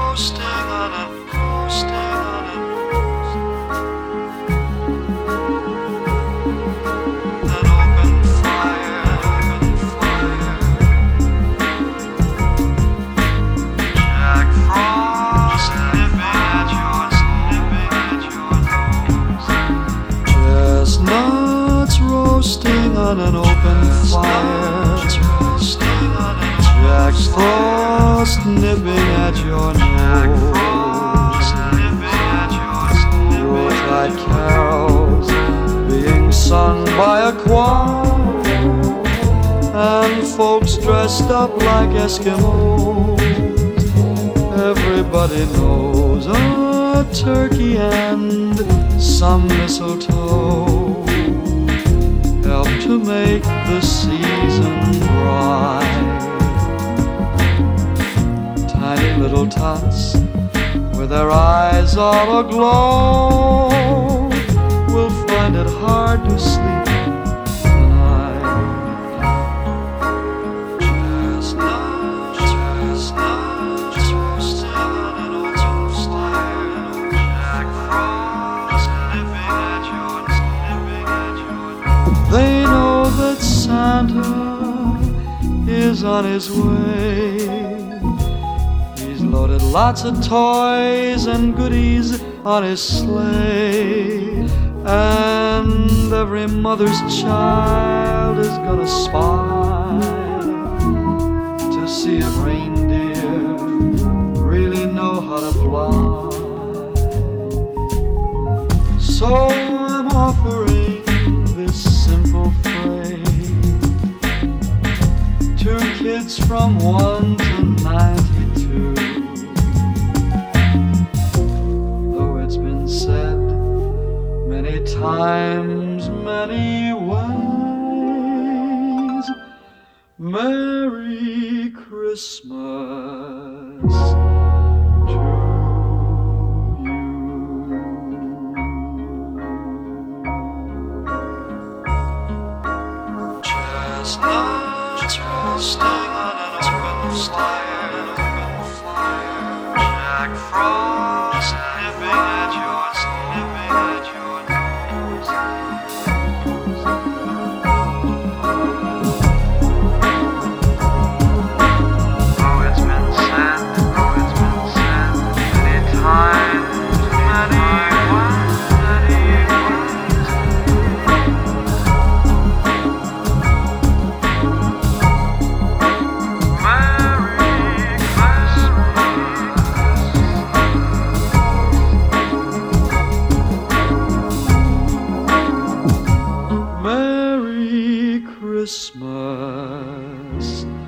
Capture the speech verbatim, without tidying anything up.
roasting on a roasting on a an open fire, open fire. Jack Frost nipping at your nipping at your nose. Chestnuts roasting on an open fire. Jack Frost nipping at your nose. Yuletide carols being sung by a choir, and folks dressed up like Eskimos. Everybody knows a turkey and some mistletoe help to make the season bright. Tiny little tots with their eyes all aglow will find it hard to sleep tonight. Chestnuts, chestnuts, roasting on an open fire. Jack Frost nipping at your, nipping at your nose. They know that Santa is on his way. Loaded lots of toys and goodies on his sleigh, and every mother's child is gonna spy to see if reindeer really know how to fly. So I'm offering this simple phrase to kids from one to ninety-two. Many times, many ways. Merry Christmas to you. Chestnuts roasting on an open fire, open fire. Jack Frost nipping at yours, nipping at yours. Christmas